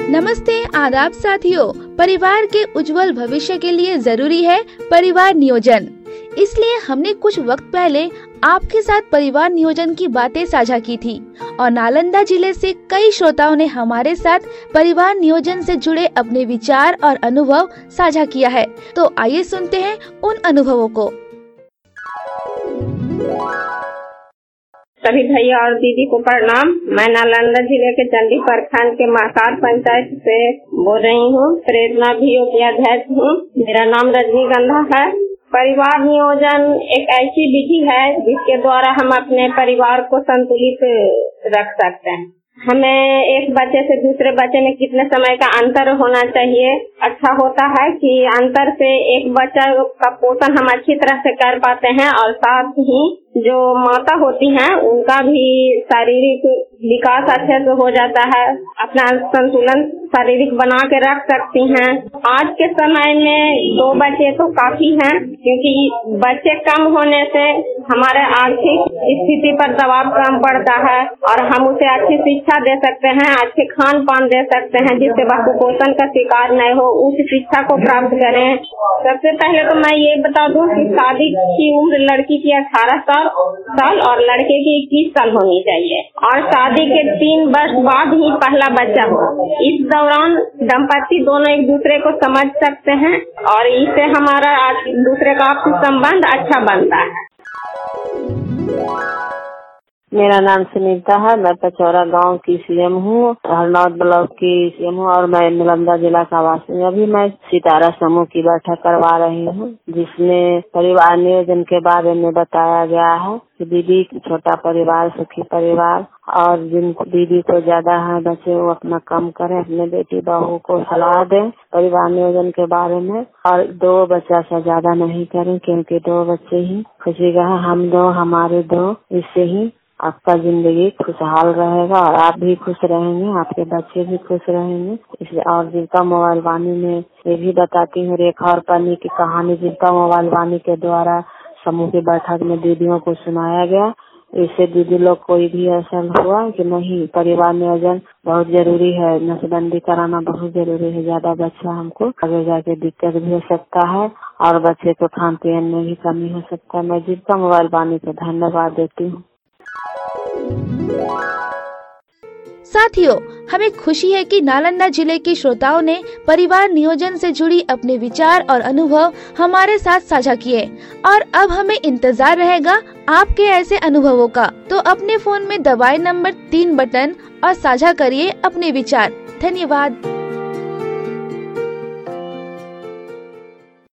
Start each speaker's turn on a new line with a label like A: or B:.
A: नमस्ते, आदाब साथियों। परिवार के उज्जवल भविष्य के लिए जरूरी है परिवार नियोजन। इसलिए हमने कुछ वक्त पहले आपके साथ परिवार नियोजन की बातें साझा की थी और नालंदा जिले से कई श्रोताओं ने हमारे साथ परिवार नियोजन से जुड़े अपने विचार और अनुभव साझा किया है। तो आइए सुनते हैं उन अनुभवों को।
B: सभी भैया और दीदी को प्रणाम। मैं नालंदा जिले के चंडी प्रखंड के महकार पंचायत से बोल रही हूँ। प्रेरणा भीओ की अध्यक्ष हूँ। मेरा नाम रजनीगंधा है। परिवार नियोजन एक ऐसी विधि है जिसके द्वारा हम अपने परिवार को संतुलित रख सकते हैं। हमें एक बच्चे से दूसरे बच्चे में कितने समय का अंतर होना चाहिए। अच्छा होता है कि अंतर से एक बच्चा का पोषण हम अच्छी तरह से कर पाते हैं और साथ ही जो माता होती हैं उनका भी शारीरिक विकास अच्छे से हो जाता है। अपना संतुलन शारीरिक बना के रख सकती हैं। आज के समय में 2 बच्चे तो काफी हैं, क्योंकि बच्चे कम होने से हमारे आर्थिक स्थिति पर दबाव कम पड़ता है और हम उसे अच्छी शिक्षा दे सकते हैं, अच्छे खान पान दे सकते हैं जिससे वह कुपोषण का शिकार न हो। उस शिक्षा को प्राप्त करें। सबसे पहले तो मैं ये बता दूं कि शादी की उम्र लड़की की 18 साल और लड़के की 21 साल होनी चाहिए और शादी के 3 वर्ष बाद ही पहला बच्चा हो। इस दौरान दंपति दोनों एक दूसरे को समझ सकते हैं और इससे हमारा दूसरे का आपसी संबंध अच्छा बनता है।
C: मेरा नाम सुनीता है। मैं पचौरा गांव की सीएम हूँ, हरनौत ब्लॉक की सीएम हूँ और मैं नालंदा जिला का वासी हूँ। अभी मैं सितारा समूह की बैठक करवा रही हूँ जिसमें परिवार नियोजन के बारे में बताया गया है कि दीदी छोटा परिवार सुखी परिवार, और जिन दीदी को ज्यादा है बच्चे वो अपना कम करें, अपने बेटी बहू को सलाह दें परिवार नियोजन के बारे में और 2 बच्चा से ज्यादा नहीं करें, क्योंकि 2 बच्चे ही खुशी का है। हम 2 हमारे 2, इससे ही आपका जिंदगी खुशहाल रहेगा और आप भी खुश रहेंगे, आपके बच्चे भी खुश रहेंगे। इसलिए और जीविका मोबाइल वाणी में ये भी बताती हूँ रेखा और पन्नी की कहानी जीविका मोबाइल वाणी के द्वारा समूह की बैठक में दीदियों को सुनाया गया। इससे दीदी लोग कोई भी ऐसा हुआ कि नहीं, परिवार नियोजन बहुत जरूरी है, नसबंदी कराना बहुत जरूरी है। ज्यादा बच्चा हमको आगे जाके दिक्कत भी हो सकता है और बच्चे को खान पीन में भी कमी हो सकता है। मैं जीविका मोबाइल वाणी को धन्यवाद देती हूँ।
A: साथियों, हमें खुशी है कि नालंदा जिले के श्रोताओं ने परिवार नियोजन से जुड़ी अपने विचार और अनुभव हमारे साथ साझा किए और अब हमें इंतजार रहेगा आपके ऐसे अनुभवों का। तो अपने फोन में दबाएं नंबर 3 बटन और साझा करिए अपने विचार। धन्यवाद।